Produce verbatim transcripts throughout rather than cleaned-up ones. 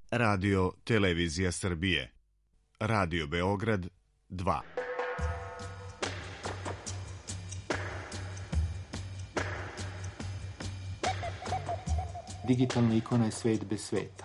Radio Televizija Srbije. Radio Beograd dva. Digitalna ikona je svet bez sveta.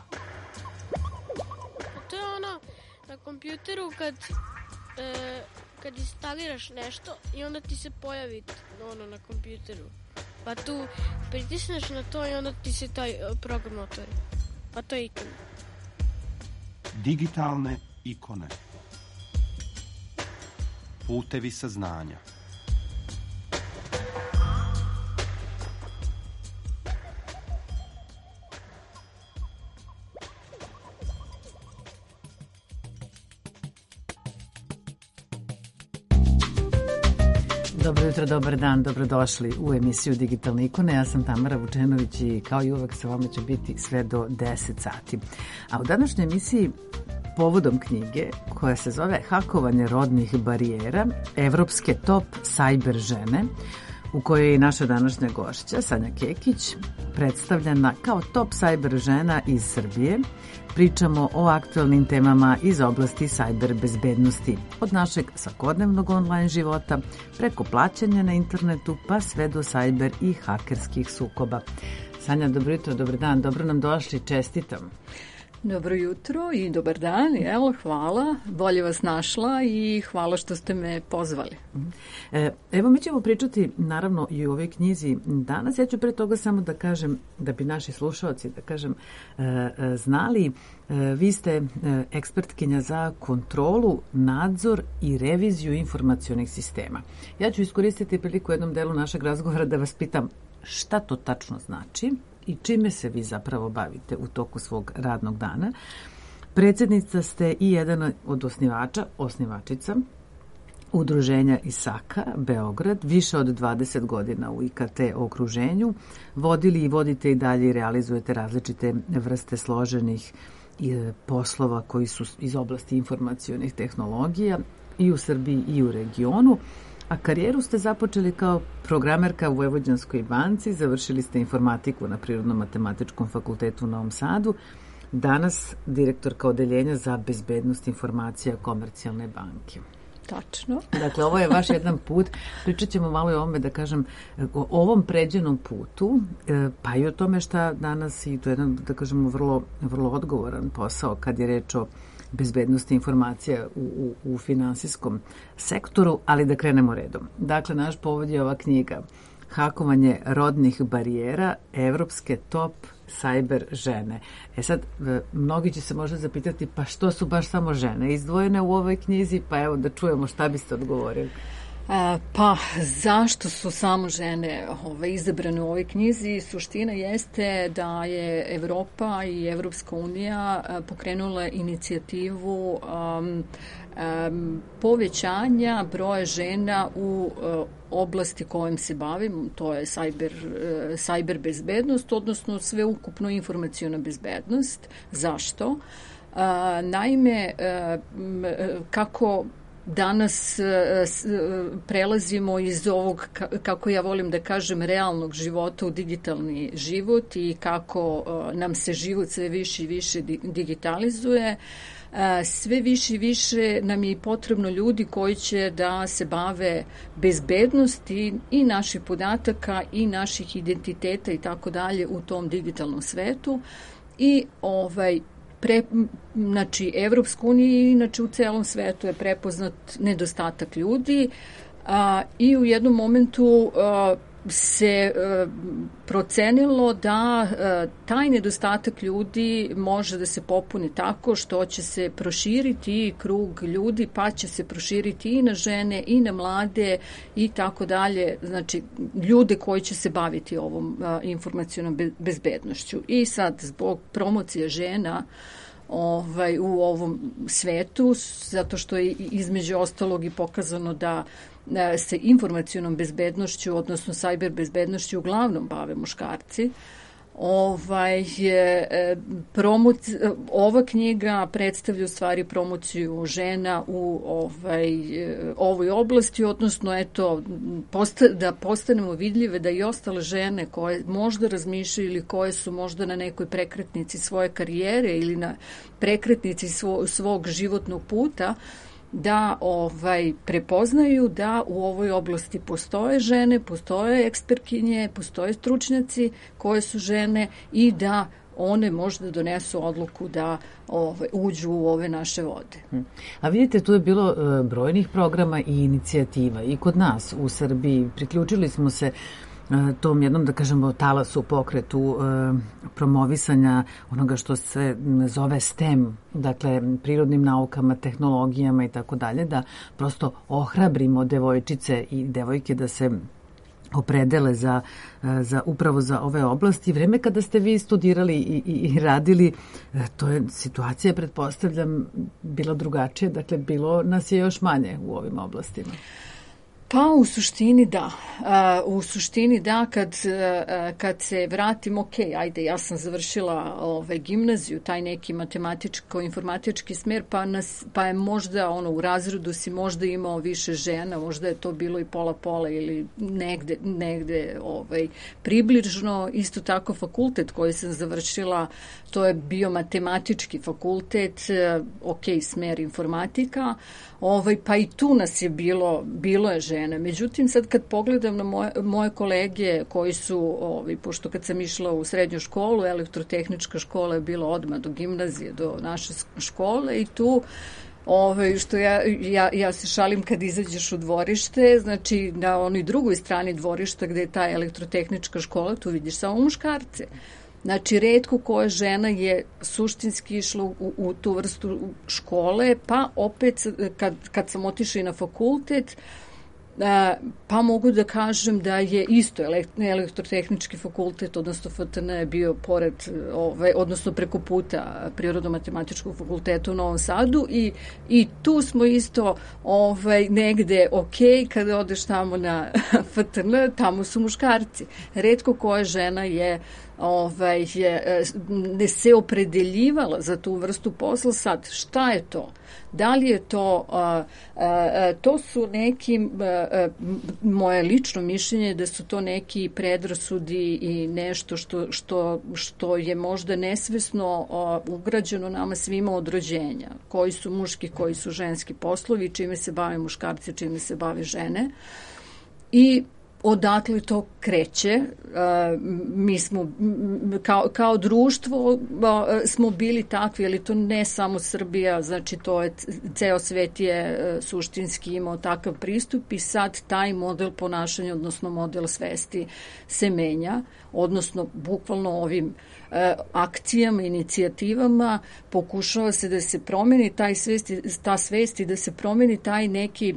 To je ono na kompjuteru kad, e, kad instaliraš nešto i onda ti se pojavi ono na kompjuteru. Pa tu pritisneš na to i onda ti se taj program otvori. Pa to je ikona. Digitalne ikone. Putevi saznanja. Dobro jutro, dobar dan, dobrodošli u emisiju Digitalne ikone. Ja sam Tamara Vučenović i kao i uvek sa vama će biti sve do deset sati. A u današnjoj emisiji povodom knjige koja se zove Hakovanje rodnih barijera, evropske top sajber žene, u kojoj je i naša današnja gošća Sanja Kekić predstavljena kao top sajber žena iz Srbije. Pričamo o aktualnim temama iz oblasti sajber bezbednosti, od našeg svakodnevnog online života, preko plaćanja na internetu, pa sve do sajber i hakerskih sukoba. Sanja, dobro jutro, dobar dan, dobro nam došli, čestitam. Dobro jutro i dobar dan, jel, hvala, bolje vas našla i hvala što ste me pozvali. Evo, mi ćemo pričati naravno i u ovoj knjizi danas. Ja ću pre toga samo da kažem, da bi naši slušalci, da kažem, znali, vi ste ekspertkinja za kontrolu, nadzor i reviziju informacionih sistema. Ja ću iskoristiti priliku u jednom delu našeg razgovora da vas pitam šta to tačno znači i čime se vi zapravo bavite u toku svog radnog dana. Predsjednica ste i jedan od osnivača, osnivačica udruženja ISAKA Beograd, više od dvadeset godina u I K T okruženju. Vodili i vodite i dalje i realizujete različite vrste složenih poslova koji su iz oblasti informacionih tehnologija i u Srbiji i u regionu. A karijeru ste započeli kao programerka u Vojvođanskoj banci, završili ste informatiku na Prirodno-matematičkom fakultetu u Novom Sadu, danas direktorka odeljenja za bezbednost informacija Komercijalne banke. Tačno. Dakle, ovo je vaš jedan put. Pričat ćemo malo i o ovome, da kažem, o ovom pređenom putu, pa i o tome šta danas, i to je jedan, da kažemo, vrlo, vrlo odgovoran posao kad je reč o bezbednosti informacija u, u, u finansijskom sektoru, ali da krenemo redom. Dakle, naš povod je ova knjiga Hakovanje rodnih barijera, evropske top sajber žene. E sad, mnogi će se možda zapitati, pa što su baš samo žene izdvojene u ovoj knjizi, pa evo da čujemo šta biste odgovorili. E, pa, zašto su samo žene ove, izabrane u ovoj knjizi? Suština jeste da je Evropa i Evropska unija pokrenula inicijativu um, um, povećanja broja žena u uh, oblasti kojom se bavim, to je sajber, uh, sajber bezbednost, odnosno sveukupno informaciona bezbednost. Zašto? Uh, naime, uh, kako danas prelazimo iz ovog, kako ja volim da kažem, realnog života u digitalni život i kako nam se život sve više i više digitalizuje, sve više i više nam je i potrebno ljudi koji će da se bave bezbednosti i naših podataka i naših identiteta i tako dalje u tom digitalnom svetu. I ovaj Pre, znači, Evropska unija i inače u celom svetu je prepoznat nedostatak ljudi a, i u jednom momentu a, se a, procenilo da a, taj nedostatak ljudi može da se popuni tako što će se proširiti krug ljudi, pa će se proširiti i na žene i na mlade i tako dalje, znači ljude koji će se baviti ovom a, informacionom bezbednošću. I sad zbog promocije žena Ovaj, u ovom svetu, zato što je između ostalog i pokazano da se informacionom bezbednošću, odnosno sajber bezbednošću uglavnom bave muškarci. Ovaj, promoc, ova knjiga predstavlja u stvari promociju žena u ovaj, ovoj oblasti, odnosno eto, posta, da postanemo vidljive, da i ostale žene koje možda razmišljaju ili koje su možda na nekoj prekretnici svoje karijere ili na prekretnici svo, svog životnog puta, da ovaj, prepoznaju da u ovoj oblasti postoje žene, postoje ekspertkinje, postoje stručnjaci koje su žene i da one možda donesu odluku da ovaj, uđu u ove naše vode. A vidite, tu je bilo uh, brojnih programa i inicijativa i kod nas u Srbiji. Priključili smo se tom jednom, da kažemo, talasu, pokretu e, promovisanja onoga što se zove STEM, dakle, prirodnim naukama, tehnologijama i tako dalje, da prosto ohrabrimo devojčice i devojke da se opredele za, za upravo za ove oblasti. Vreme kada ste vi studirali i, i, i radili, to je situacija, pretpostavljam, bila drugačija, dakle, bilo nas je još manje u ovim oblastima. Pa u suštini da. Uh, u suštini da, kad, uh, kad se vratim, ok, ajde, ja sam završila ovaj, gimnaziju, taj neki matematičko-informatički smer, pa, nas, pa je možda ono, u razredu si možda imao više žena, možda je to bilo i pola-pola ili negde, negde ovaj, približno. Isto tako fakultet koji sam završila, to je bio matematički fakultet, uh, ok, smer informatika, ovaj, pa i tu nas je bilo, bilo je žena. Međutim, sad kad pogledam na moje, moje kolege koji su, ovaj, pošto kad sam išla u srednju školu, elektrotehnička škola je bila odmah do gimnazije, do naše škole i tu Ove, što ja, ja, ja se šalim kad izađeš u dvorište, znači na onoj drugoj strani dvorišta gde je ta elektrotehnička škola, tu vidiš samo muškarce. Znači, retko koja žena je suštinski išla u, u tu vrstu škole, pa opet kad, kad sam otišla i na fakultet, pa mogu da kažem da je isto elektrotehnički fakultet, odnosno F T N je bio pored, ovaj, odnosno preko puta Prirodno-matematičkog fakulteta u Novom Sadu i, i tu smo isto ovaj, negde ok, kada odeš tamo na F T N, tamo su muškarci. Retko koja žena je ovaj, je, ne se opredeljivala za tu vrstu posla. Sad, šta je to? Da li je to, a, a, to su neki, a, a, moje lično mišljenje da su to neki predrasudi i nešto što, što, što je možda nesvesno a, ugrađeno nama svima od rođenja. Koji su muški, koji su ženski poslovi, čime se bave muškarci, čime se bave žene. I odatle to kreće. Mi smo kao, kao društvo smo bili takvi, ali to ne samo Srbija, znači to je ceo svet je suštinski imao takav pristup i sad taj model ponašanja, odnosno model svesti se menja, odnosno bukvalno ovim akcijama, inicijativama pokušava se da se promeni taj svesti, ta svest i da se promeni taj neki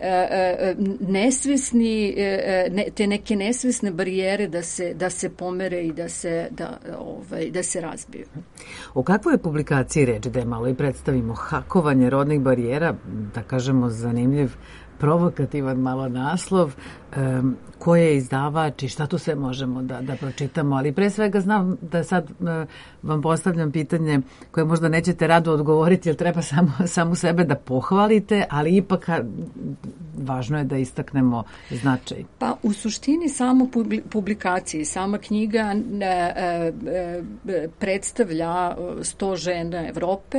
nesvesni, te neke nesvesne barijere da se, da se pomere i da se, da, ovaj, da se razbiju. O kakvoj je publikaciji reč, da je malo i predstavimo? Hakovanje rodnih barijera, da kažemo zanimljiv, provokativan malo naslov, um, ko je izdavač i šta tu sve možemo da, da pročitamo, ali pre svega znam da sad uh, vam postavljam pitanje koje možda nećete rado odgovoriti, jer treba samo, samo sebe da pohvalite, ali ipak važno je da istaknemo značaj. Pa u suštini samo publikacije, sama knjiga e, e, predstavlja sto žena Evrope.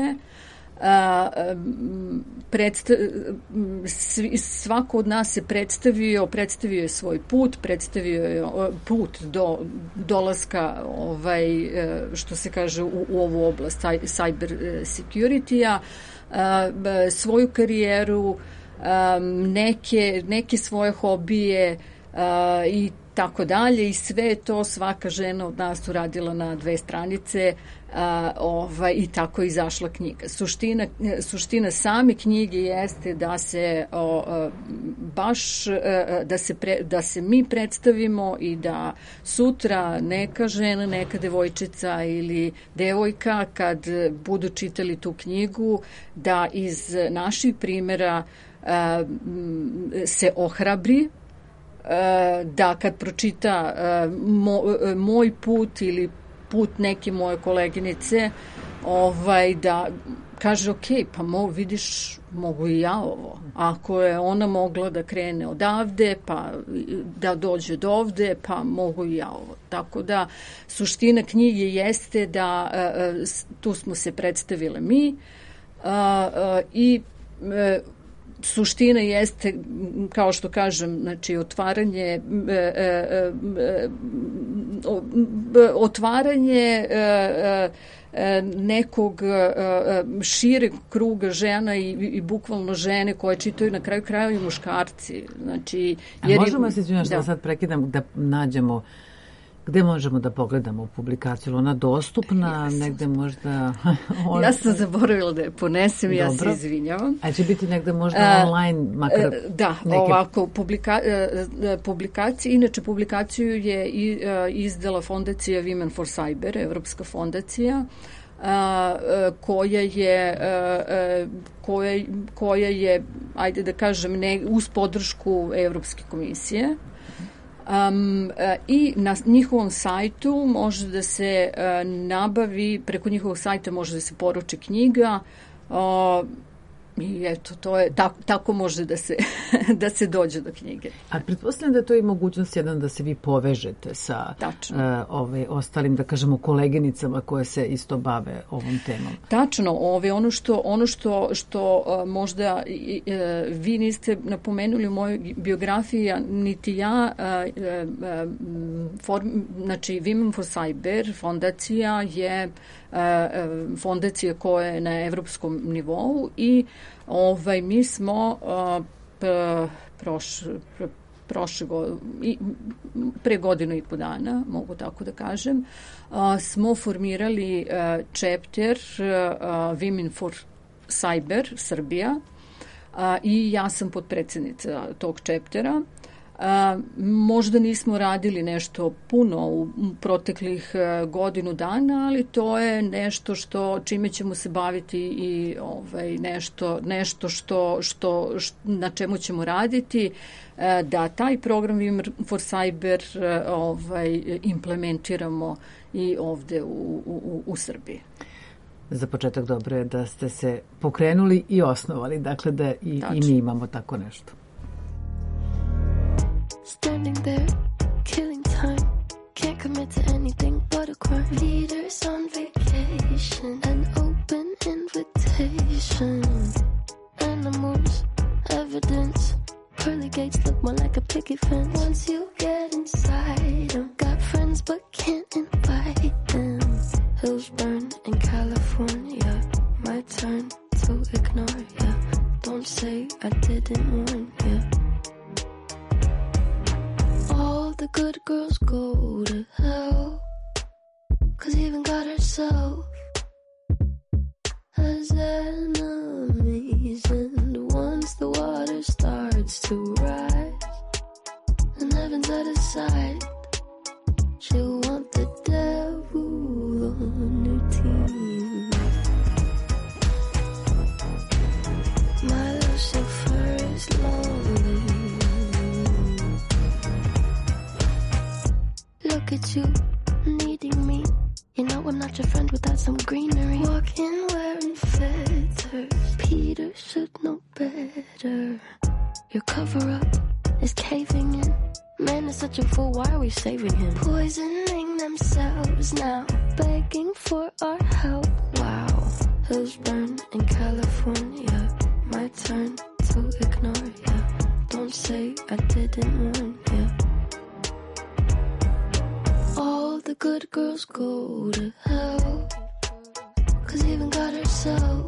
Predsta, svako od nas se predstavio, predstavio je svoj put, predstavio je put do dolaska, ovaj, što se kaže, u, u ovu oblast cyber security-a, svoju karijeru, neke, neke svoje hobije i tako dalje, i sve to svaka žena od nas uradila na dve stranice, a, ovaj, i tako je izašla knjiga. Suština, suština same knjige jeste da se o, a, baš a, da, se pre, da se mi predstavimo i da sutra neka žena, neka devojčica ili devojka kad budu čitali tu knjigu, da iz naših primjera a, se ohrabri, da kad pročita moj put ili put neke moje koleginice ovaj, da kaže, ok, pa mo, vidiš, mogu i ja ovo. Ako je ona mogla da krene odavde, pa da dođe do ovde, pa mogu i ja ovo. Tako da, suština knjige jeste da tu smo se predstavile mi i suština jeste, kao što kažem, znači otvaranje otvaranje nekog šireg kruga žena i, i bukvalno žene koje čitaju na kraju krajeva i muškarci. Znači, jer A možemo se izvinjati da sad prekidam da nađemo gde možemo da pogledamo publikaciju? Ona dostupna, ja sam, negde možda... On... Ja sam zaboravila da je ponesem i ja se izvinjavam. A će biti negde možda uh, online, makar... Da, neke... ovako, publika, publikacije, inače publikaciju je izdala fondacija Women for Cyber, Evropska fondacija, koja je koja, koja je, ajde da kažem, ne, uz podršku Evropske komisije. Um, i na njihovom sajtu može da se uh, nabavi, preko njihovog sajta može da se poruči knjiga uh, i eto, to je, tako, tako može da se, da se dođe do knjige. A pretpostavljam da je to i mogućnost jedan da se vi povežete sa uh, ove, ostalim, da kažemo, koleginicama koje se isto bave ovom temom. Tačno, ove, ono što, ono što, što uh, možda uh, vi niste napomenuli u mojoj biografiji, niti ja, uh, uh, form, znači Women for Cyber fondacija je fondacija koja je na evropskom nivou i ovaj, mi smo uh, prošle prošle godine, pre godinu i po dana, mogu tako da kažem, uh, smo formirali uh, chapter uh, Women for Cyber Srbija uh, i ja sam potpredsednica tog chaptera. A, možda nismo radili nešto puno u proteklih a, godinu dana, ali to je nešto što čime ćemo se baviti i ovaj, nešto, nešto što, što, što, na čemu ćemo raditi, a, da taj program Women for Cyber a, ovaj, implementiramo i ovde u, u, u Srbiji. Za početak dobro je da ste se pokrenuli i osnovali, dakle da i, i mi imamo tako nešto. Standing there, killing time. Can't commit to anything but a crime. Leaders on vacation, an open invitation. Animals, evidence. Pearly gates look more like a picket fence. Once you get inside them, got friends but can't invite them. Hills burn in California. My turn to ignore ya. Don't say I didn't warn ya. All the good girls go to hell, 'cause even God herself has enemies. And once the water starts to rise and heaven's at his side, she'll want the devil on her team. My Lucifer is lonely. Look at you, needing me. You know I'm not your friend without some greenery. Walking wearing feathers, Peter should know better. Your cover-up is caving in. Man is such a fool, why are we saving him? Poisoning themselves now, begging for our help. Wow, hills burn in California. My turn to ignore ya. Don't say I didn't warn ya. All the good girls go to hell, 'cause even God herself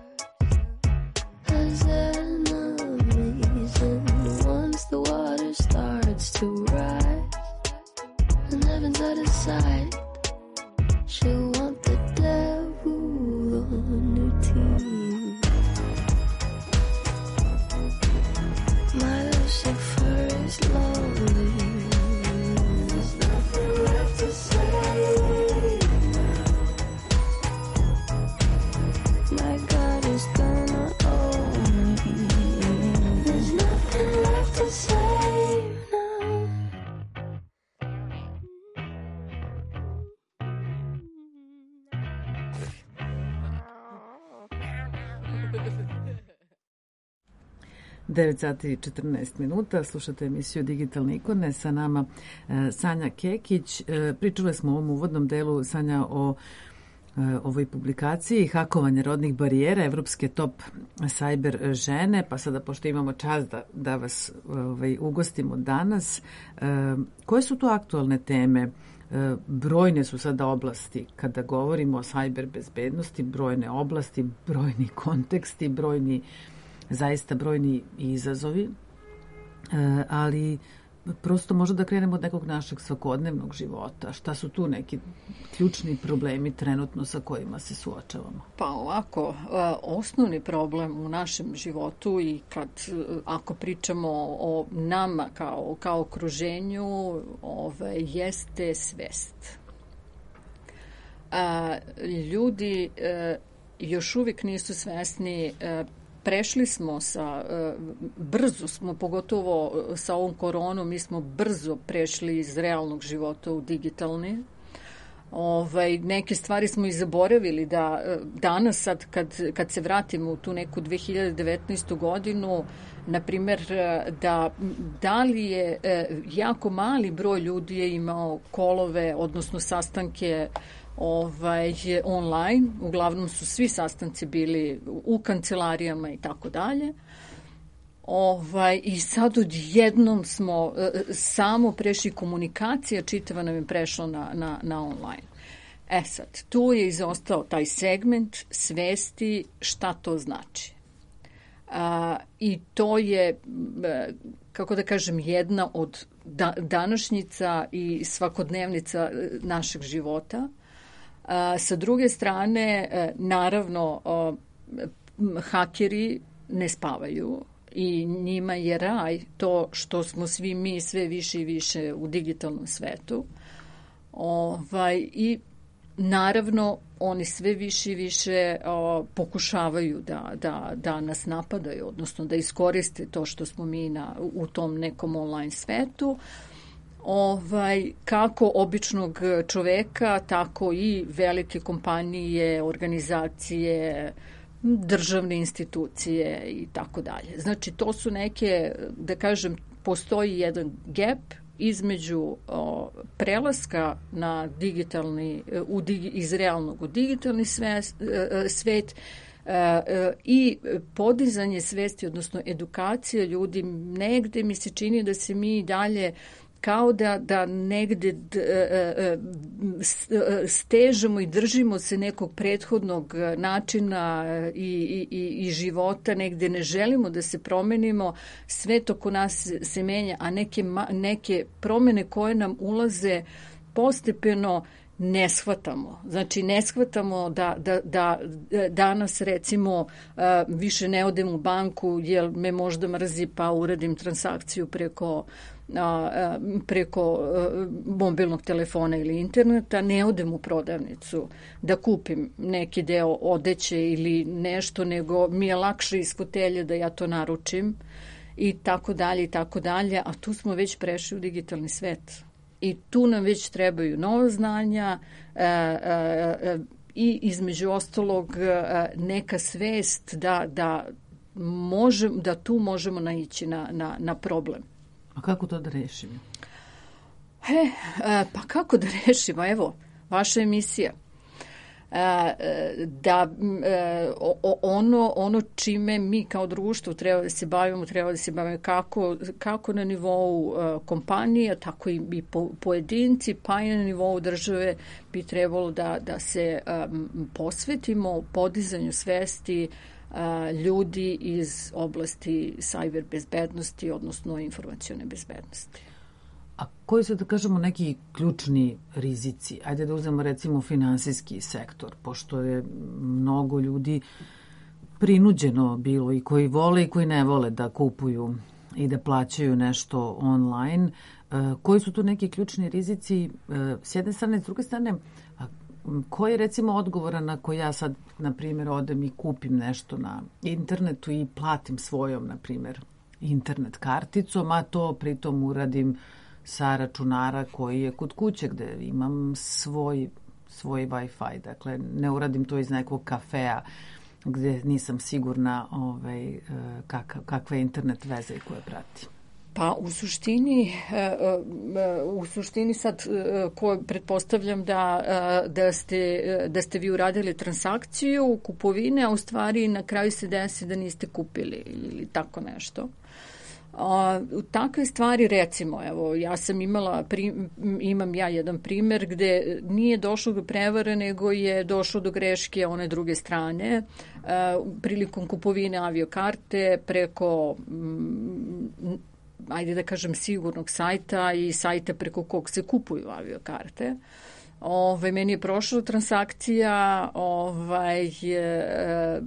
has enemies. And once the water starts to rise and heaven's at his side, she'll want the devil on her team. My Lucifer is lonely. devet sati i četrnaest minuta, slušate emisiju Digitalne ikone, sa nama e, Sanja Kekić. E, pričale smo u ovom uvodnom delu, Sanja, o e, ovoj publikaciji Hakovanje rodnih barijera, evropske top sajber žene, pa sada, pošto imamo čast da, da vas ovaj, ugostimo danas, e, koje su to aktualne teme? E, brojne su sada oblasti, kada govorimo o sajber bezbednosti, brojne oblasti, brojni konteksti, brojni zaista brojni izazovi, ali prosto možda da krenemo od nekog našeg svakodnevnog života. Šta su tu neki ključni problemi trenutno sa kojima se suočavamo? Pa ovako, osnovni problem u našem životu i kad, ako pričamo o nama kao, kao okruženju, ove, jeste svest. A, ljudi e, još uvijek nisu svesni. e, Prešli smo sa, brzo smo, pogotovo sa ovom koronom, mi smo brzo prešli iz realnog života u digitalni. Ovaj, neke stvari smo i zaboravili da danas sad kad, kad se vratimo u tu neku dve hiljade devetnaestu godinu, na primjer, da, da li je jako mali broj ljudi je imao kolove, odnosno sastanke ovaj, online, uglavnom su svi sastanci bili u kancelarijama i tako dalje. Ovaj, I sad odjednom smo samo prešli, komunikacija čitava nam je prešla na, na, na online. E sad, tu je izostao taj segment svesti šta to znači. A, I to je, kako da kažem, jedna od da, današnjica i svakodnevnica našeg života. A, sa druge strane, naravno, a, hakeri ne spavaju i njima je raj to što smo svi mi sve više i više u digitalnom svetu. Ovaj, I naravno, oni sve više i više o, pokušavaju da, da, da nas napadaju, odnosno da iskoriste to što smo mi na, u tom nekom online svetu. Ovaj, kako običnog čoveka, tako i velike kompanije, organizacije, državne institucije i tako dalje. Znači, to su neke, da kažem, postoji jedan gap između o, prelaska na digitalni, u, iz realnog u digitalni svet, svet e, i podizanje svesti, odnosno edukacija ljudi. Negde mi se čini da se mi dalje kao da, da negde d, e, stežemo i držimo se nekog prethodnog načina i, i, i života, negde ne želimo da se promenimo, svet oko nas se menja, a neke, neke promene koje nam ulaze postepeno ne shvatamo. Znači, ne shvatamo da, da, da danas, recimo, više ne odem u banku jer me možda mrzi pa uradim transakciju preko preko mobilnog telefona ili interneta, ne odem u prodavnicu da kupim neki deo odeće ili nešto, nego mi je lakše iz fotelje da ja to naručim i tako dalje i tako dalje, a tu smo već prešli u digitalni svet. I tu nam već trebaju nova znanja e, e, i između ostalog neka svest da, da, možem, da tu možemo naići na, na, na problem. A kako to da rešimo? He, pa kako da rešimo? Evo, vaša emisija. Da ono, ono čime mi kao društvo treba da se bavimo, treba da se bavimo kako, kako na nivou kompanija, tako i pojedinci, pa i na nivou države bi trebalo da, da se posvetimo podizanju svesti ljudi iz oblasti sajber bezbednosti, odnosno informacione bezbednosti. A koji su, da kažemo, neki ključni rizici? Ajde da uzmemo recimo finansijski sektor, pošto je mnogo ljudi prinuđeno bilo i koji vole i koji ne vole da kupuju i da plaćaju nešto online. Koji su tu neki ključni rizici s jedne strane, s druge strane, ko je recimo odgovoran ako ja sad, na primjer, odem i kupim nešto na internetu i platim svojom, na primjer, internet karticom, a to pritom uradim sa računara koji je kod kuće gde imam svoj, svoj Wi-Fi. Dakle, ne uradim to iz nekog kafea gdje nisam sigurna ovaj, kakav, kakve internet veze koje prati. Pa u suštini, u suštini sad ko pretpostavljam da, da, ste, da ste vi uradili transakciju kupovine, a u stvari na kraju se desi da niste kupili ili tako nešto. U takve stvari, recimo, evo, ja sam imala, imam ja jedan primer gde nije došlo do prevare, nego je došlo do greške one druge strane prilikom kupovine aviokarte preko, ajde da kažem, sigurnog sajta i sajta preko kog se kupuju aviokarte. Ove, meni je prošla transakcija, ovaj, e,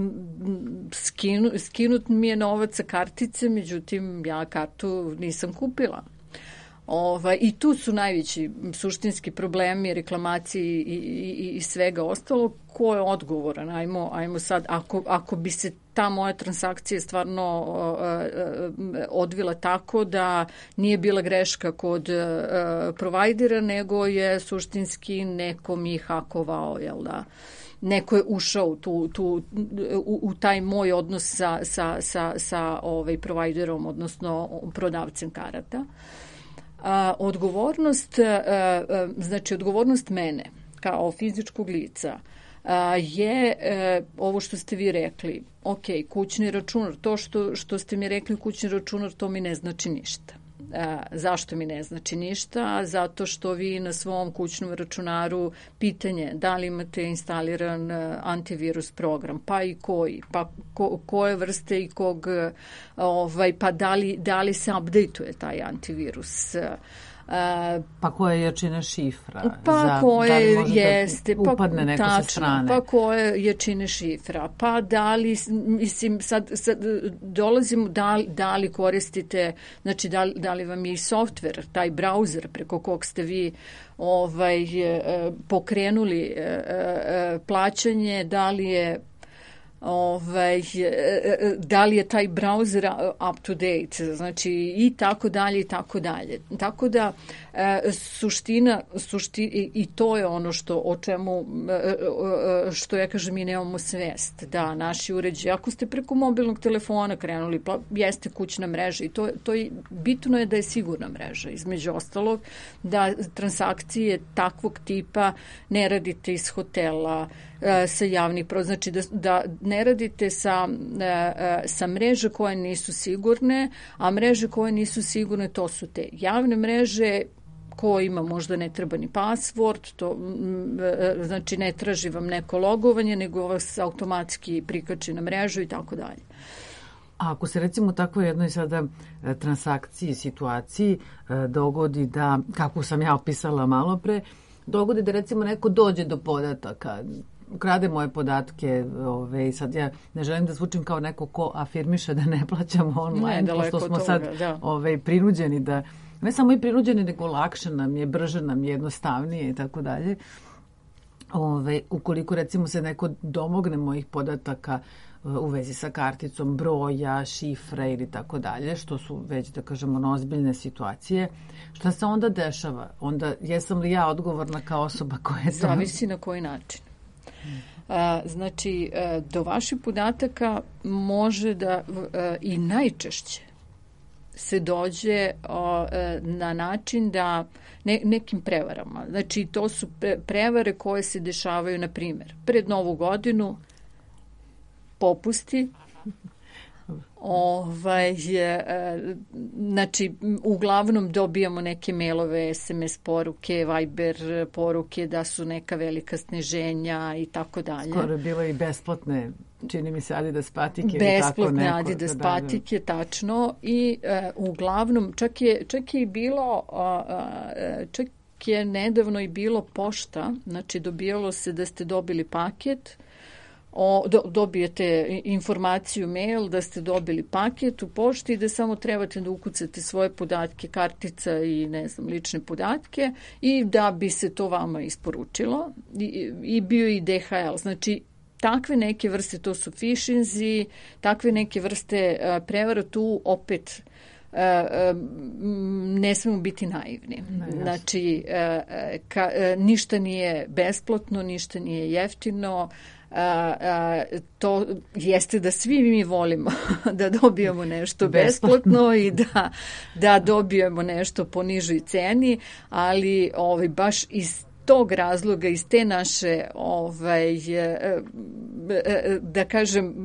skinu, skinut mi je novac sa kartice, međutim ja kartu nisam kupila. Ova, I tu su najveći suštinski problemi, reklamacije i, i, i svega ostalo. Ko je odgovoran? Ajmo, ajmo sad, ako, ako bi se ta moja transakcija stvarno uh, uh, odvila tako da nije bila greška kod uh, provajdera, nego je suštinski neko mi hakovao, jel da? Neko je ušao u, tu, tu, u, u taj moj odnos sa, sa, sa, sa ovaj, provajderom, odnosno prodavcem karata. A, odgovornost, a, a, znači odgovornost mene kao fizičkog lica a, je a, ovo što ste vi rekli. Ok, kućni računar, to što, što ste mi rekli kućni računar, to mi ne znači ništa. A, zašto mi ne znači ništa? Zato što vi na svom kućnom računaru pitanje da li imate instaliran antivirus program, pa i koji, pa ko, koje vrste i kog, ovaj, pa da li, da li se updateuje taj antivirus. Uh, pa koje jačine šifra? Pa za, koje da jeste, upadne pa, neko tačno, sa strane? Pa koje jačine šifra? Pa da li, mislim, sad, sad dolazimo, da li, da li koristite, znači da li, da li vam je i softver, taj brauzer preko kog ste vi ovaj, pokrenuli plaćanje, da li je Ovaj, da li je taj browser up to date, znači i tako dalje i tako dalje. Tako da suština, suština i to je ono što o čemu što ja kažem mi nemamo svest da naši uređaji, ako ste preko mobilnog telefona krenuli, pa jeste kućna mreža i to, to je, bitno je da je sigurna mreža, između ostalog da transakcije takvog tipa ne radite iz hotela, sa javnih, znači da, da ne radite sa, sa mreže koje nisu sigurne, a mreže koje nisu sigurne to su te javne mreže ko ima možda ne treba ni password, to, znači ne traži vam neko logovanje, nego vas automatski prikači na mrežu i tako dalje. A ako se recimo u takvoj jednoj sada transakciji, situaciji dogodi da, kako sam ja opisala malo pre, dogodi da recimo neko dođe do podataka, ukrade moje podatke, ove, sad ja ne želim da zvučim kao neko ko afirmiše da ne plaćamo online, ne, pošto smo toga, sad da. ove, prinuđeni da, ne samo i prinuđeni, nego lakše nam je, brže nam je, jednostavnije i tako dalje. Ove, ukoliko recimo se neko domogne mojih podataka u vezi sa karticom, broja, šifre ili tako dalje, što su već, da kažemo, ozbiljne situacije. Šta se onda dešava? Onda jesam li ja odgovorna kao osoba koja je to? Zavisi na koji način. A, znači, a, do vaših podataka može da a, i najčešće se dođe a, na način da ne, nekim prevarama. Znači, to su pre, prevare koje se dešavaju, na primjer, pred Novu godinu, popusti, ovaj, e, znači uglavnom dobijamo neke mailove, es em es poruke, Viber poruke da su neka velika sniženja i tako dalje. Skoro je bilo i besplatne, čini mi se, Adidas patike. Besplatne Adidas patike, tačno. I e, uglavnom, čak je, čak je i bilo, a, a, čak je nedavno i bilo pošta, znači dobijalo se da ste dobili paket, O, do, dobijete informaciju, mail da ste dobili paket u pošti i da samo trebate da ukucate svoje podatke, kartica i ne znam, lične podatke i da bi se to vama isporučilo i, i bio i de ha el. Znači, takve neke vrste, to su phishinzi, takve neke vrste uh, prevara, tu opet uh, uh, ne smemo biti naivni. Ne, znači, uh, ka, uh, ništa nije besplatno, ništa nije jeftino. a, a, to jeste da svi mi volimo da dobijemo nešto besplatno i da, da dobijemo nešto po nižoj ceni, ali ovaj, baš iz tog razloga, iz te naše, ovaj, da kažem,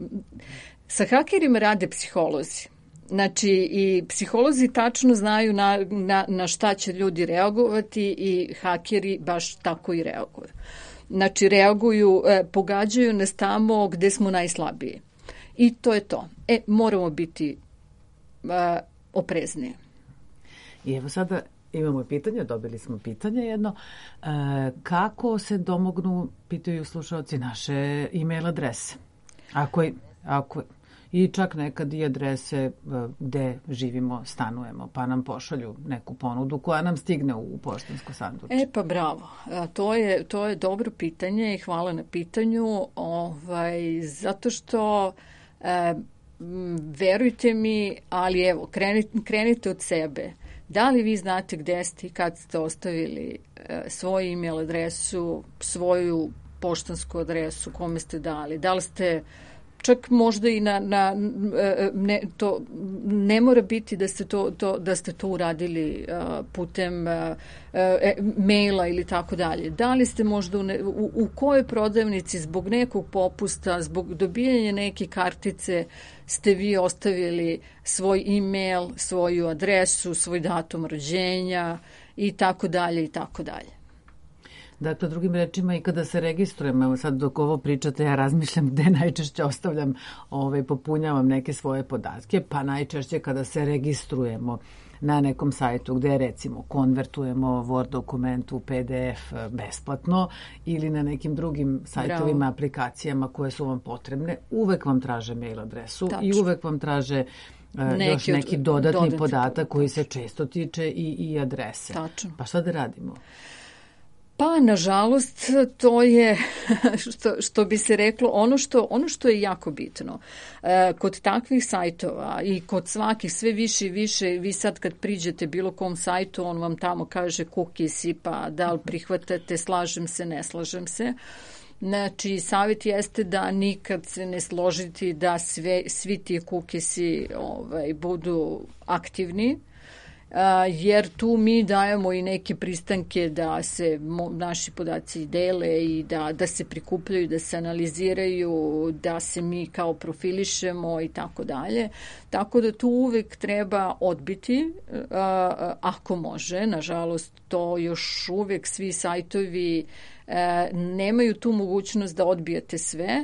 sa hakerima rade psiholozi. Znači, i psiholozi tačno znaju na, na, na šta će ljudi reagovati i hakeri baš tako i reaguju. Znači, reaguju, pogađaju nas tamo gde smo najslabiji. I to je to. E, moramo biti uh, oprezniji. I evo sada imamo pitanje, dobili smo pitanje jedno. E, kako se domognu, pitaju slušalci, naše e-mail adrese? Ako, ako, I čak nekad i adrese gde živimo, stanujemo, pa nam pošalju neku ponudu koja nam stigne u poštansko sanduče. E pa bravo, to je, to je dobro pitanje i hvala na pitanju, ovaj, zato što e, verujte mi, ali evo, krenite, krenite od sebe. Da li vi znate gde ste i kad ste ostavili e, svoju e-mail adresu, svoju poštansku adresu, kome ste dali? Da li ste čak možda i na, na ne, to ne mora biti da ste to, to da ste to uradili uh, putem uh, uh, maila ili tako dalje. Da li ste možda u, ne, u, u kojoj prodavnici zbog nekog popusta, zbog dobijanja neke kartice ste vi ostavili svoj e-mail, svoju adresu, svoj datum rođenja i tako dalje i tako dalje. Dakle, drugim rečima, i kada se registrujem, evo sad dok ovo pričate, ja razmišljam gde najčešće ostavljam, ovaj, popunjavam neke svoje podatke, pa najčešće kada se registrujemo na nekom sajtu gde recimo konvertujemo Word dokument u P D F besplatno ili na nekim drugim sajtovima, Bravo. aplikacijama koje su vam potrebne, uvek vam traže mail adresu Tačno. i uvek vam traže neki još neki dodatni, dodatni podatak koji se često tiče i, i adrese. Tačno. Pa šta da radimo? Pa, nažalost, to je, što, što bi se reklo, ono što, ono što je jako bitno. E, kod takvih sajtova i kod svakih sve više i više, vi sad kad priđete bilo kom sajtu, on vam tamo kaže cookies, pa da li prihvatate, slažem se, ne slažem se. Znači, savjet jeste da nikad se ne složiti da sve, svi ti cookiesi ovaj, budu aktivni, Uh, jer tu mi dajemo i neke pristanke da se mo, naši podaci dele i da, da se prikupljaju, da se analiziraju, da se mi kao profilišemo i tako dalje. Tako da tu uvek treba odbiti uh, ako može. Nažalost, to još uvek svi sajtovi uh, nemaju tu mogućnost da odbijate sve,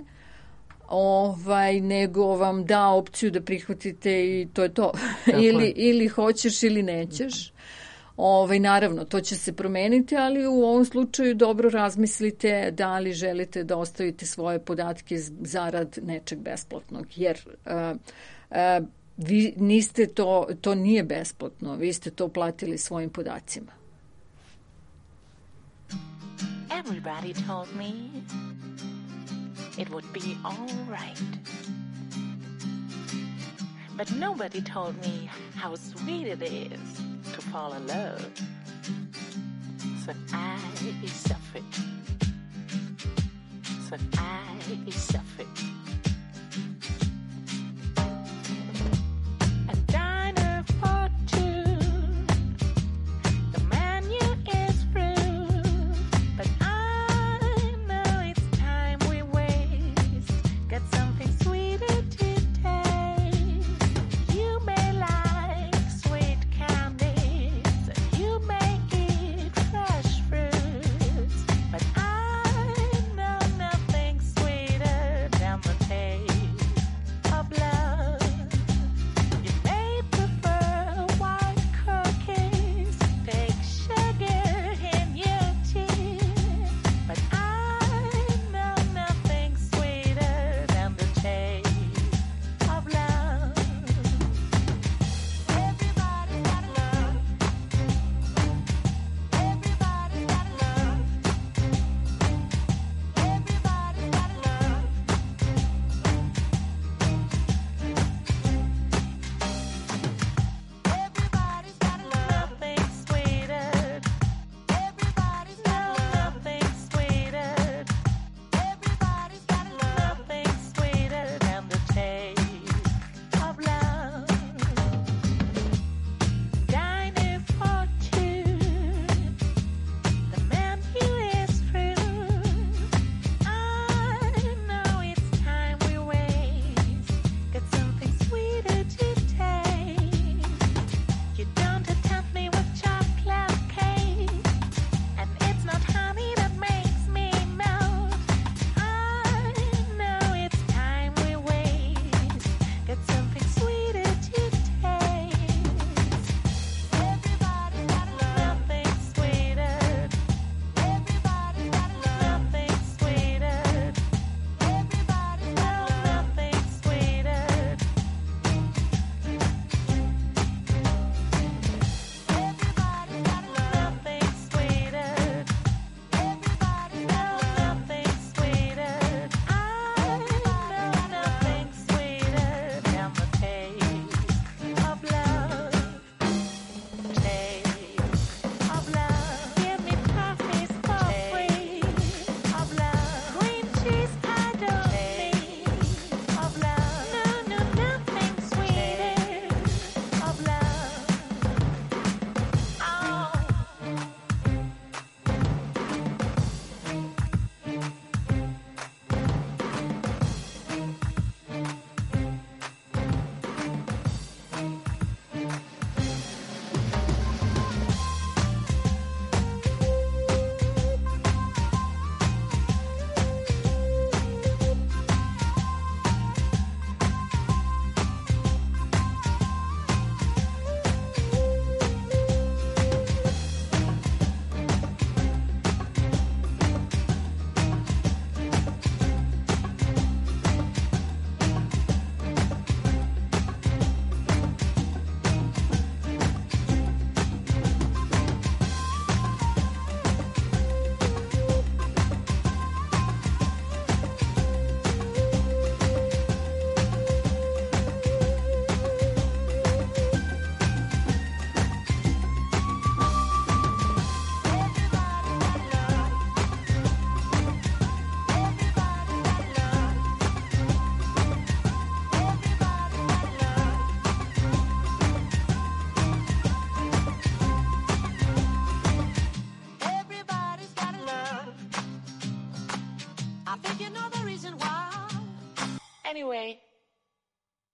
ovaj, nego vam da opciju da prihvatite i to je to. ili, ili hoćeš ili nećeš. Ovaj, naravno, to će se promeniti, ali u ovom slučaju dobro razmislite da li želite da ostavite svoje podatke zarad nečeg besplatnog, jer uh, uh, vi niste to, to nije besplatno, vi ste to platili svojim podacima. Everybody told me it would be all right. But nobody told me how sweet it is to fall in love. So I suffered. So I suffered. A diner for two. The menu is through. But I know it's time we waste. Got something sweeter to taste. You may like sweet candies. You may eat fresh fruits. But I know nothing sweeter than the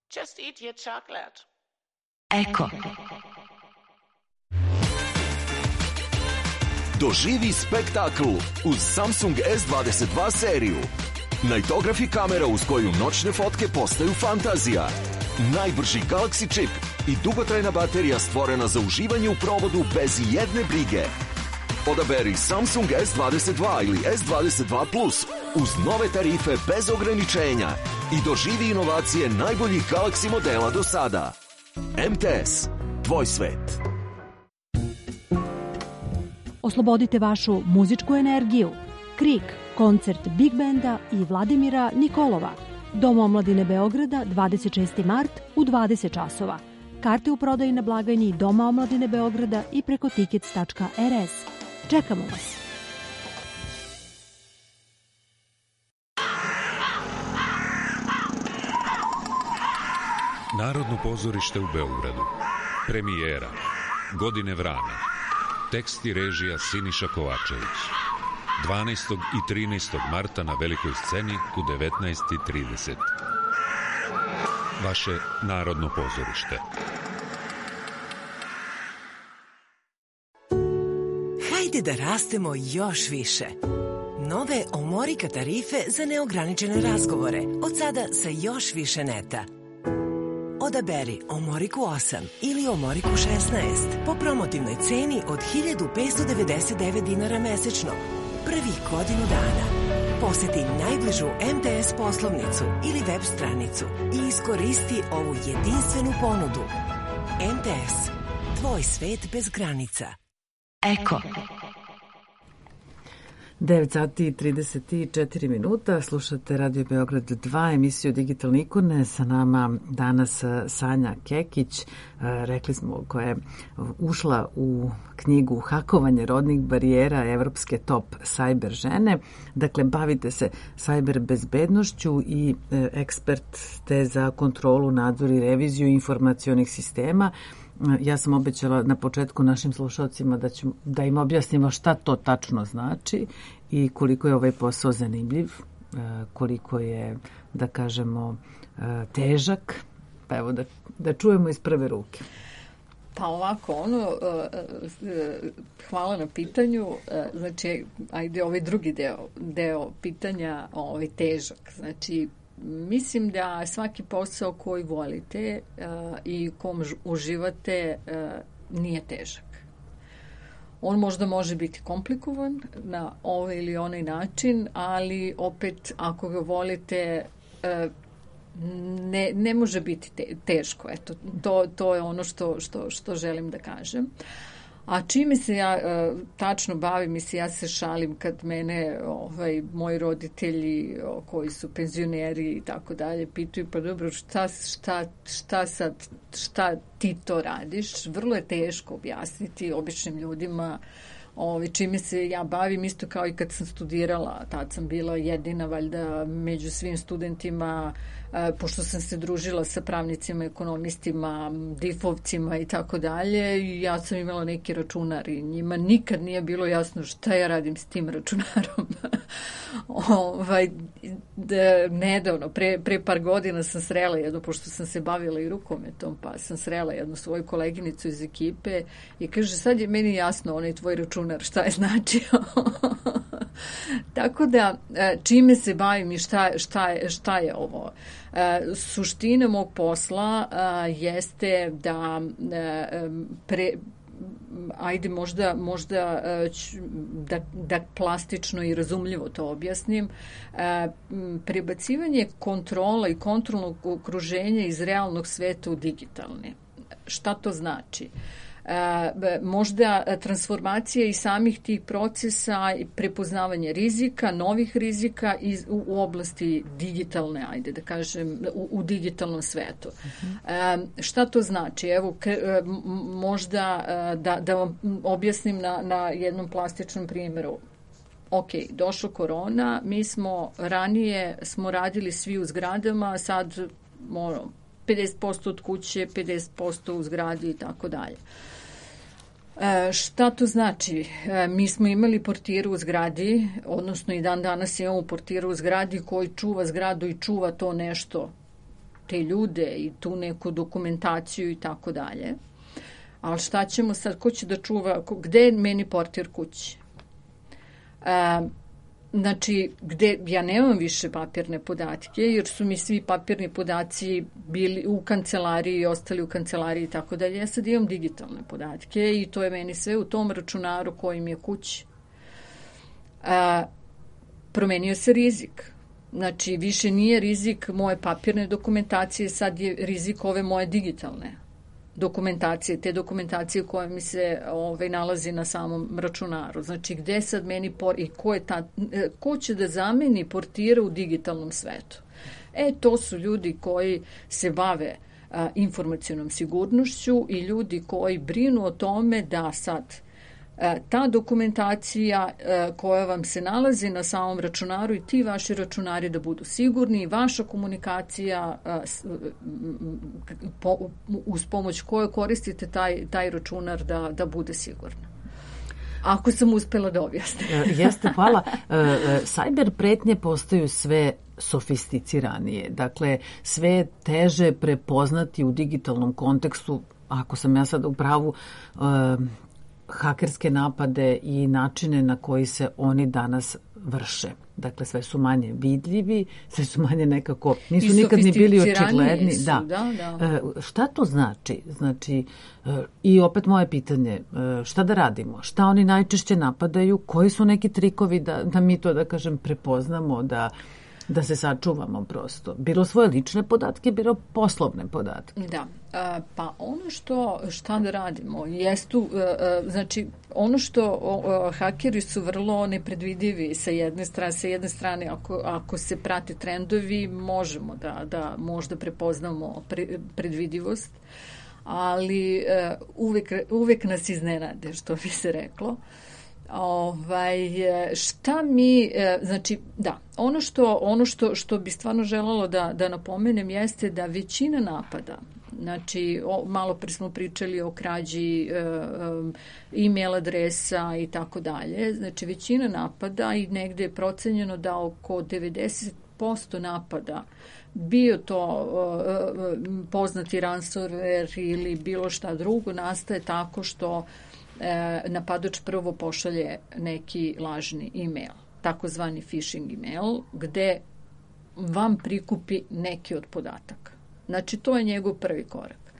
Just eat your chocolate. Eko. Doživi spektakl uz Samsung S dvadeset dva seriju. Nightography kamera uz koju noćne fotke postaju fantazija. Najbrži Galaxy čip i dugotrajna baterija stvorena za uživanje u provodu bez jedne brige. Odaberi Samsung S dvadeset dva ili S dvadeset dva plus uz nove tarife bez ograničenja i doživi inovacije najboljih Galaxy modela do sada. M T S. Tvoj svet. Oslobodite vašu muzičku energiju. Krik, koncert Big Benda i Vladimira Nikolova. Dom omladine Beograda, dvadeset šesti mart u dvadeset časova. Karte u prodaji na blagajni Doma omladine Beograda i preko tickets tačka r s. Čekamo vas. Narodno pozorište u Beogradu. Premijera. Godine vrana. Tekst i režija Siniša Kovačević. dvanaestog i trinaestog marta na velikoj sceni u devetnaest i trideset. Vaše Narodno pozorište. Hajde da rastemo još više. Nove Omorika tarife za neograničene razgovore. Od sada sa još više neta. Odaberi Omoriku osam ili Omoriku šesnaest po promotivnoj ceni od hiljadu petsto devedeset devet dinara mesečno. Prvih godinu dana. Poseti najbližu M T S poslovnicu ili web stranicu i iskoristi ovu jedinstvenu ponudu. M T S. Tvoj svet bez granica. Eko. devet sati i trideset četiri minuta, slušate Radio Beograd dva, emisiju Digitalne ikone, sa nama danas Sanja Kekić, rekli smo, koja je ušla u knjigu Hakovanje rodnih barijera evropske top sajber žene. Dakle, bavite se sajber bezbednošću i ekspert ste za kontrolu, nadzor i reviziju informacionih sistema. Ja sam obećala na početku našim slušalcima da, ću, da im objasnimo šta to tačno znači i koliko je ovaj posao zanimljiv, koliko je, da kažemo, težak. Pa evo da, da čujemo iz prve ruke. Pa ovako, ono, hvala na pitanju. Znači, ajde ovaj drugi deo, deo pitanja, ovaj težak. Znači, mislim da svaki posao koji volite uh, i u kom uživate uh, nije težak. On možda može biti komplikovan na ovaj ili onaj način, ali opet ako ga volite uh, ne, ne može biti te, teško. Eto, to, to je ono što, što, što želim da kažem. A čime se ja uh, tačno bavim, mislim, ja se šalim kad mene ovaj, moji roditelji o, koji su penzioneri i tako dalje pitaju, pa dobro, šta, šta, šta sad, šta ti to radiš? Vrlo je teško objasniti običnim ljudima ovaj, čime se ja bavim, isto kao i kad sam studirala. Tad sam bila jedina, valjda, među svim studentima, pošto sam se družila sa pravnicima, ekonomistima, difovcima i tako dalje, i ja sam imala neki računar i njima nikad nije bilo jasno šta ja radim s tim računarom. ovaj, da, nedavno, pre, pre par godina sam srela jedno, pošto sam se bavila i rukometom, pa sam srela jednu svoju koleginicu iz ekipe i kaže, sad je meni jasno onaj tvoj računar šta je značio. Tako da, čime se bavim i šta, šta, je, šta je ovo? Suština mog posla jeste da pre, ajde možda, možda da, da plastično i razumljivo to objasnim, prebacivanje kontrola i kontrolnog okruženja iz realnog sveta u digitalni. Šta to znači? Možda transformacija i samih tih procesa i prepoznavanje rizika, novih rizika iz, u, u oblasti digitalne, ajde da kažem, u, u digitalnom svetu. Uh-huh. E, šta to znači? Evo, k, možda da, da vam objasnim na, na jednom plastičnom primjeru. Ok, došla korona, mi smo ranije smo radili svi u zgradama, sad ono, pedeset posto od kuće, pedeset posto u zgradi i tako dalje. E, šta to znači? E, mi smo imali portiru u zgradi, odnosno i dan danas imamo portiru u zgradi koji čuva zgradu i čuva to nešto te ljude i tu neku dokumentaciju i tako dalje. Ali šta ćemo sad, ko će da čuva, ko, gde je meni portir kući? A, znači, gde, ja nemam više papirne podatke, jer su mi svi papirni podaci bili u kancelariji i ostali u kancelariji i tako dalje. Ja sad imam digitalne podatke i to je meni sve u tom računaru koji mi je kući. A, promenio se rizik. Znači, više nije rizik moje papirne dokumentacije, sad je rizik ove moje digitalne dokumentacije, te dokumentacije koje mi se ovaj, nalazi na samom računaru. Znači, gde sad meni por... i ko, je ta... ko će da zameni portira u digitalnom svetu? E, to su ljudi koji se bave a, informacionom sigurnošću i ljudi koji brinu o tome da sad ta dokumentacija koja vam se nalazi na samom računaru i ti vaši računari da budu sigurni i vaša komunikacija uz pomoć koje koristite taj, taj računar da, da bude sigurna. Ako sam uspela da objasnim. Jeste, hvala. Sajber pretnje postaju sve sofisticiranije. Dakle, sve teže prepoznati u digitalnom kontekstu, ako sam ja sad u pravu, hakerske napade i načine na koji se oni danas vrše. Dakle, sve su manje vidljivi, sve su manje nekako, nisu nikad ni bili očigledni. Su, da. Da, da. Šta to znači? Znači, i opet moje pitanje, šta da radimo? Šta oni najčešće napadaju? Koji su neki trikovi da, da mi to, da kažem, prepoznamo, da da se sačuvamo prosto. Bilo svoje lične podatke, bilo poslovne podatke. Da. A, pa ono što, šta da radimo, jestu, a, znači, ono što a, hakeri su vrlo nepredvidivi sa jedne strane, sa jedne strane ako, ako se prate trendovi, možemo da, da možda prepoznamo pre, predvidivost, ali a, uvek, uvek nas iznenade, što bi se reklo. Ovaj, šta mi, znači, da, ono što, ono što, što bi stvarno želalo da, da napomenem jeste da većina napada, znači, o, malo pre smo pričali o krađi e, e-mail adresa i tako dalje, znači, većina napada i negde je procenjeno da oko devedeset posto napada, bio to e, poznati ransomware ili bilo šta drugo, nastaje tako što napadač prvo pošalje neki lažni e-mail, takozvani phishing e-mail, gde vam prikupi neki od podataka. Znači, to je njegov prvi korak.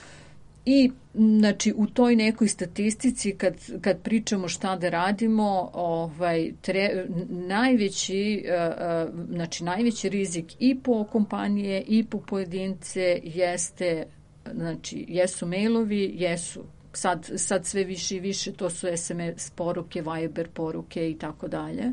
I, znači, u toj nekoj statistici, kad, kad pričamo šta da radimo, ovaj, tre, najveći, uh, znači, najveći rizik i po kompanije i po pojedince jeste, znači, jesu mailovi, jesu Sad, sad sve više i više, to su es em es poruke, Viber poruke i tako dalje.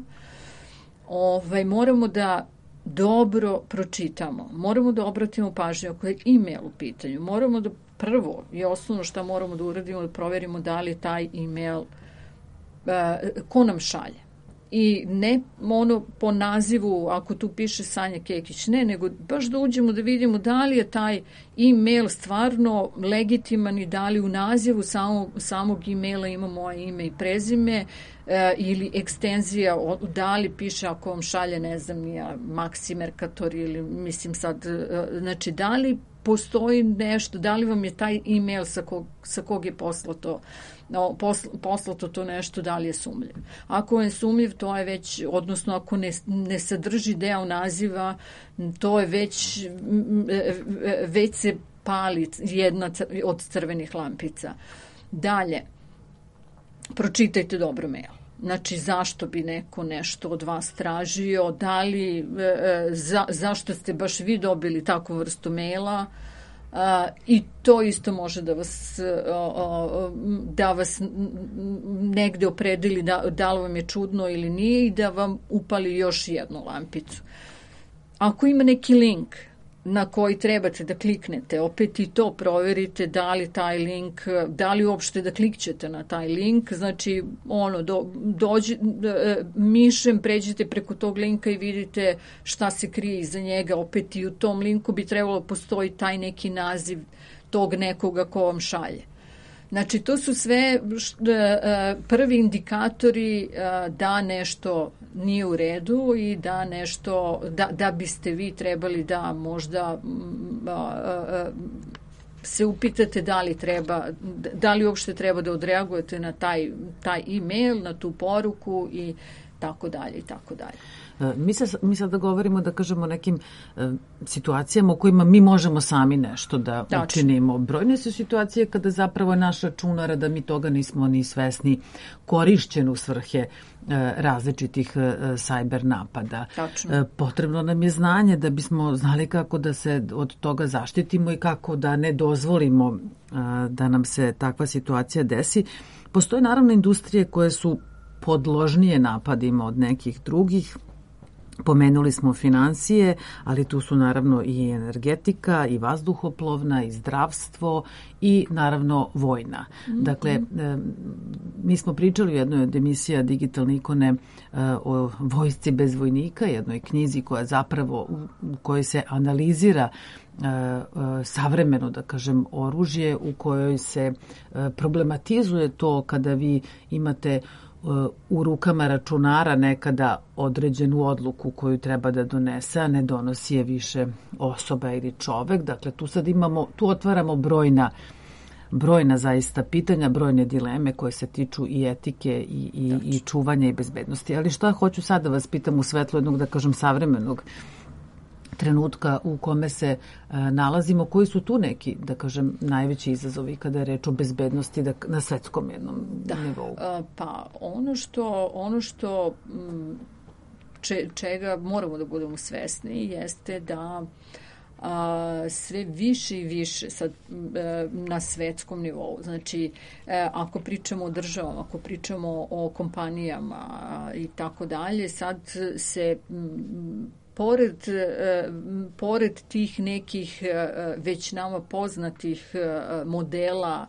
Ovaj, moramo da dobro pročitamo, moramo da obratimo pažnju ako je e-mail u pitanju, moramo da prvo i osnovno što moramo da uradimo da proverimo da li je taj e-mail, uh, ko nam šalje. I ne ono po nazivu, ako tu piše Sanja Kekić, ne, nego baš da uđemo da vidimo da li je taj e-mail stvarno legitiman i da li u nazivu samog, samog e-maila ima moje ime i prezime e, ili ekstenzija, da li piše ako vam šalje, ne znam, nija Maxi Mercator ili mislim sad, e, znači da li postoji nešto, da li vam je taj e-mail sa kog, sa kog je poslato No, posl, poslato to nešto, da li je sumljiv. Ako je sumljiv, to je već, odnosno ako ne, ne sadrži deo naziva, to je već, već se pali jedna od crvenih lampica. Dalje, pročitajte dobro mail. Znači, zašto bi neko nešto od vas tražio, da li, za, zašto ste baš vi dobili takvu vrstu maila, Uh, i to isto može da vas uh, da vas negde opredeli da, da li vam je čudno ili nije i da vam upali još jednu lampicu. Ako ima neki link na koji trebate da kliknete, opet i to proverite da li taj link, da li uopšte da klikćete na taj link, znači ono, do, dođi, mišem pređite preko tog linka i vidite šta se krije iza njega, opet i u tom linku bi trebalo postoji taj neki naziv tog nekoga ko vam šalje. Znači, to su sve prvi indikatori da nešto nije u redu i da nešto, da, da biste vi trebali da možda a, a, se upitate da li treba, da li uopšte treba da odreagujete na taj, taj e-mail, na tu poruku i tako dalje i tako dalje. Mi, se, mi sad da govorimo, da kažemo, nekim e, situacijama u kojima mi možemo sami nešto da Tačno. učinimo. Brojne su situacije kada zapravo naš računar, da mi toga nismo ni svesni, korišćen u svrhe e, različitih e, cyber napada. E, potrebno nam je znanje da bismo znali kako da se od toga zaštitimo i kako da ne dozvolimo e, da nam se takva situacija desi. Postoje naravno industrije koje su podložnije napadima od nekih drugih. Pomenuli smo finansije, ali tu su naravno i energetika, i vazduhoplovna, i zdravstvo, i naravno vojna. Mm-hmm. Dakle, mi smo pričali u jednoj od emisija Digitalne ikone o vojsci bez vojnika, jednoj knjizi koja zapravo, u kojoj se analizira savremeno, da kažem, oružje, u kojoj se problematizuje to kada vi imate u rukama računara nekada određenu odluku koju treba da donese, a ne donosi je više osoba ili čovek. Dakle, tu sad imamo, tu otvaramo brojna, brojna zaista pitanja, brojne dileme koje se tiču i etike i, i, i čuvanja i bezbednosti. Ali šta hoću sad da vas pitam u svetlu jednog, da kažem, savremenog trenutka u kome se a, nalazimo, koji su tu neki, da kažem, najveći izazovi kada je reč o bezbednosti da, na svetskom jednom da. nivou? A, pa ono što, ono što če, čega moramo da budemo svesni jeste da a, sve više i više sad, a, na svetskom nivou. Znači, a, ako pričamo o državama, ako pričamo o kompanijama a, i tako dalje, sad se m, Pored, pored tih nekih već nama poznatih modela,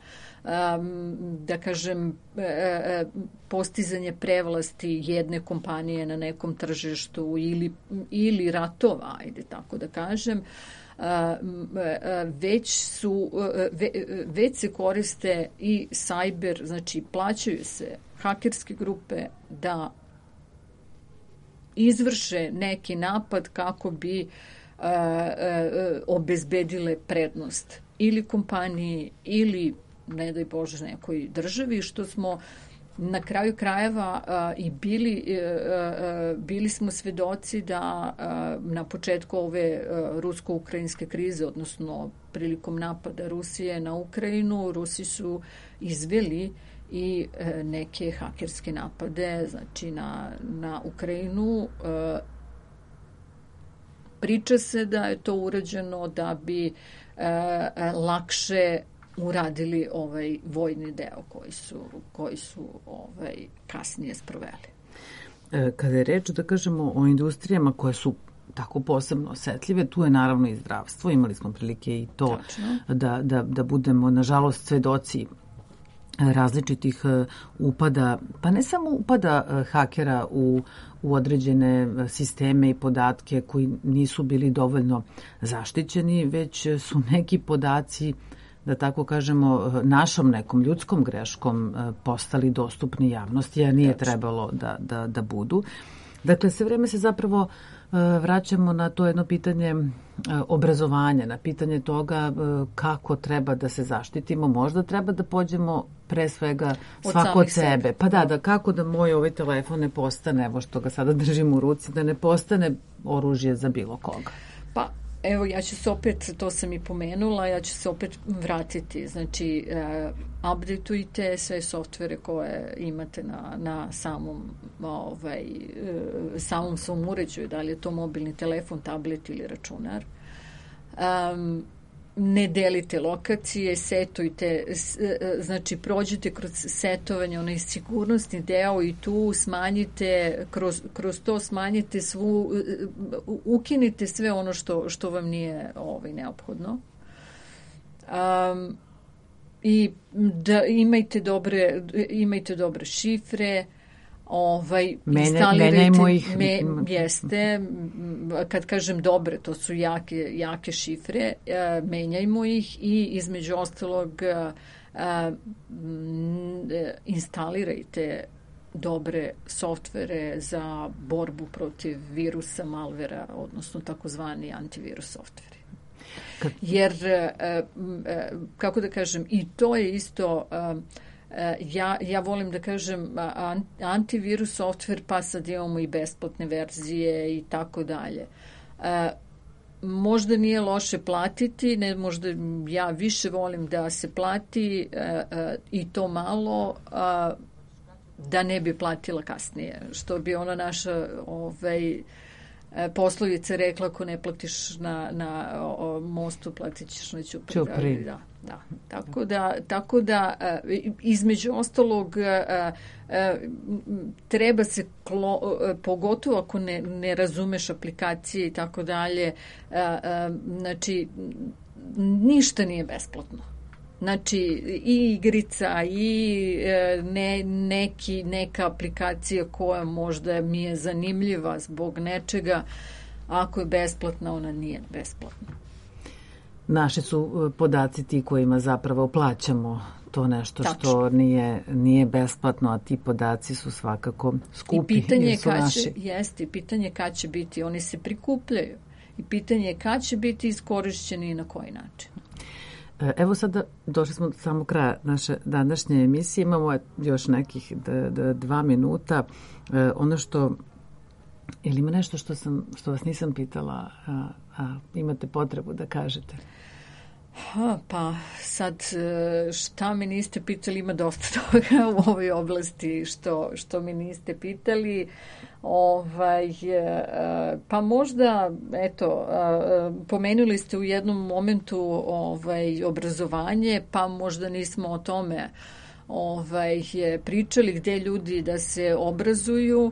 da kažem, postizanje prevlasti jedne kompanije na nekom tržištu ili, ili ratova, ajde tako da kažem, već su, već se koriste i cyber, znači plaćaju se hakerske grupe da izvrše neki napad kako bi e, e, obezbedile prednost ili kompaniji ili, ne daj Bože, nekoj državi, što smo na kraju krajeva a, i bili, a, bili smo svedoci da a, na početku ove a, rusko-ukrajinske krize, odnosno prilikom napada Rusije na Ukrajinu, Rusi su izveli i e, neke hakerske napade, znači na, na Ukrajinu. E, priča se da je to urađeno da bi e, lakše uradili ovaj vojni deo koji su, koji su ovaj, kasnije sproveli. E, kada je reč, da kažemo, o industrijama koje su tako posebno osetljive, tu je naravno i zdravstvo. Imali smo prilike i to da, da, da budemo, nažalost, svedoci različitih upada, pa ne samo upada hakera u, u određene sisteme i podatke koji nisu bili dovoljno zaštićeni, već su neki podaci, da tako kažemo, našom nekom ljudskom greškom postali dostupni javnosti, a nije trebalo da, da, da budu. Dakle, sve vreme se zapravo vraćamo na to jedno pitanje obrazovanja, na pitanje toga kako treba da se zaštitimo. Možda treba da pođemo pre svega svako od sebe. sebe. Pa da, da, kako da moj ovaj telefon ne postane, evo što ga sada držim u ruci, da ne postane oružje za bilo koga. Pa, evo, ja ću se opet, to sam i pomenula, ja ću se opet vratiti. Znači, uh, updateujte sve softvere koje imate na, na samom, ovaj, uh, samom svom uređaju, da li je to mobilni telefon, tablet ili računar. Um, ne delite lokacije, setujte, znači prođite kroz setovanje, onaj sigurnosni deo i tu smanjite, kroz, kroz to smanjite svu, ukinite sve ono što, što vam nije ovaj, neophodno. Um, I da imajte dobre, imajte dobre šifre, ovaj, instalirajmo ih. Me, jeste, kad kažem dobre, to su jake, jake šifre, e, menjajmo ih i između ostalog e, e, instalirajte dobre softvere za borbu protiv virusa, malvera, odnosno takozvani antivirus softveri. Jer, kako da kažem, i to je isto, ja, ja volim da kažem antivirus software, pa sad imamo i besplatne verzije i tako dalje. Možda nije loše platiti, ne, možda ja više volim da se plati i to malo, da ne bi platila kasnije, što bi ona naša ovaj, poslovica rekla, ako ne platiš na, na o, mostu, platit ćeš na ćupri. Ćupri. Da, da. Tako da, tako da između ostalog treba se, klo, pogotovo ako ne, ne razumeš aplikacije i tako dalje, znači ništa nije besplatno. Znači, i igrica, i ne, neki, neka aplikacija koja možda mi je zanimljiva zbog nečega, ako je besplatna, ona nije besplatna. Naši su podaci ti kojima zapravo plaćamo to nešto Tačno. Što nije, nije besplatno, a ti podaci su svakako skupi. I pitanje je kad će, jeste, pitanje kad će biti, oni se prikupljaju. I pitanje je kad će biti iskorišćeni i na koji način. Evo sada došli smo do samog kraja naše današnje emisije. Imamo još nekih d- d- dva minuta. E, ono što, ili ima nešto što, sam, što vas nisam pitala, a, a imate potrebu da kažete? Ha, pa sad šta mi niste pitali, ima dosta toga u ovoj oblasti što, što mi niste pitali. Ovaj, pa možda, eto, pomenuli ste u jednom momentu ovaj, obrazovanje, pa možda nismo o tome ovaj, pričali, gde ljudi da se obrazuju.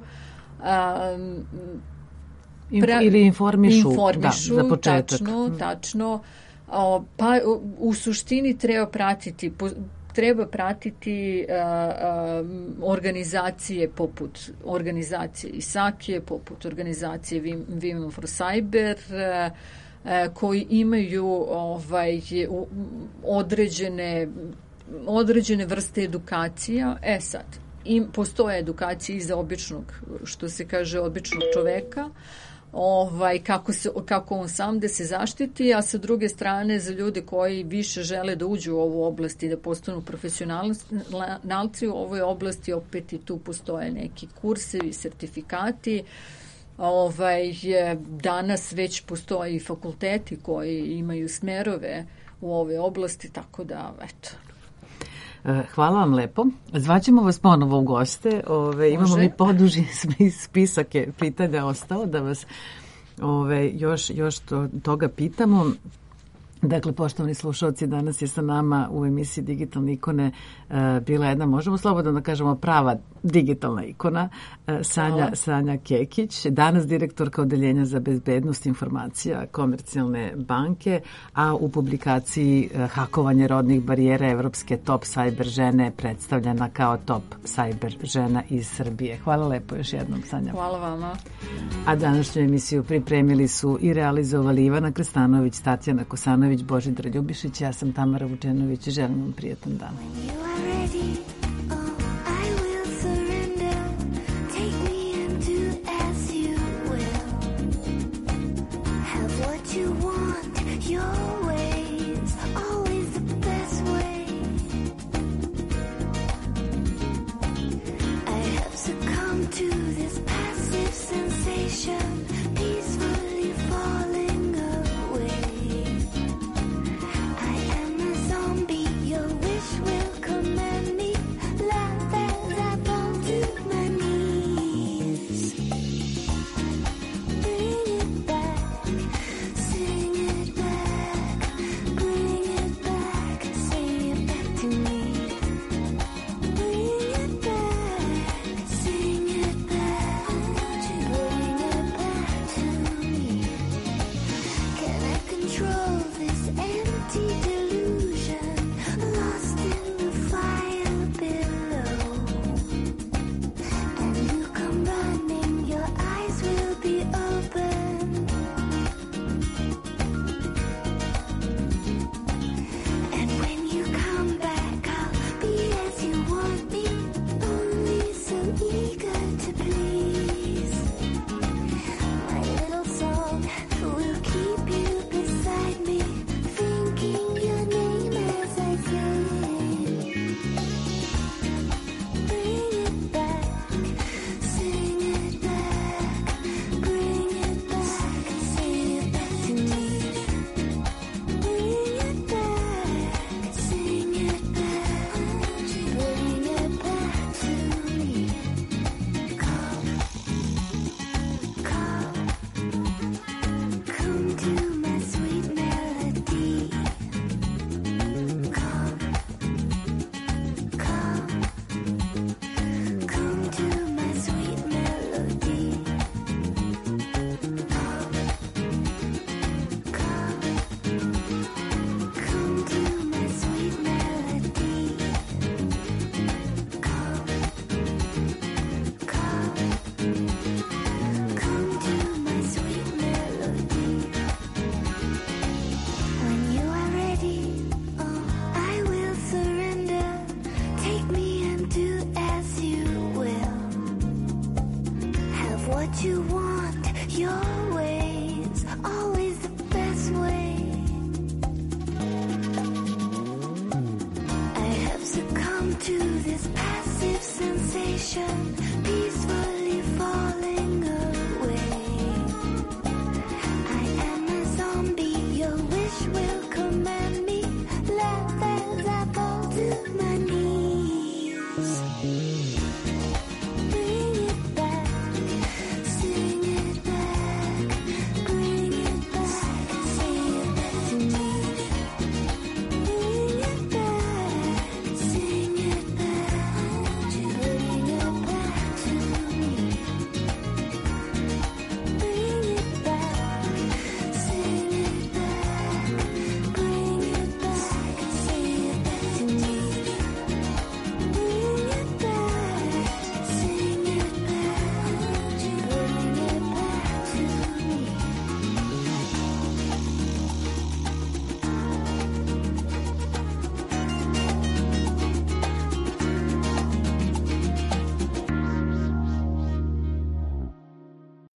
Pra, Ili informišu, informišu da, za početak. Tačno, tačno. Pa u suštini treba pratiti treba pratiti uh, uh, organizacije poput organizacije ISAKE, poput organizacije Women for Cyber, uh, uh, koji imaju ovaj, određene određene vrste edukacija. E sad, im postoje edukacije i za običnog, što se kaže, običnog čoveka, ovaj, kako, se, kako on sam da se zaštiti, a sa druge strane za ljude koji više žele da uđu u ovu oblast i da postanu profesionalci u ovoj oblasti, opet i tu postoje neki kursevi, sertifikati. Ovaj, danas već postoje i fakulteti koji imaju smerove u ovoj oblasti, tako da, eto. Hvala vam lepo. Zvaćemo vas ponovo u goste. Ove, imamo mi poduži spisak pitanja ostao da vas ove, još, još to, toga pitamo. Dakle, poštovani slušalci, danas je sa nama u emisiji Digitalne ikone uh, bila jedna, možemo slobodno da kažemo, prava digitalna ikona, uh, Sanja, Sanja Kekić, danas direktorka Odeljenja za bezbednost informacija Komercijalne banke, a u publikaciji uh, Hakovanje rodnih barijera evropske top cyber žene predstavljena kao top cyber žena iz Srbije. Hvala lepo još jednom, Sanja. Hvala vama. A današnju emisiju pripremili su i realizovali Ivana Krstanović, Tatjana Kosanović, Božidar Ljubišić, ja sam Tamara Vučenović i želim vam prijetan dan.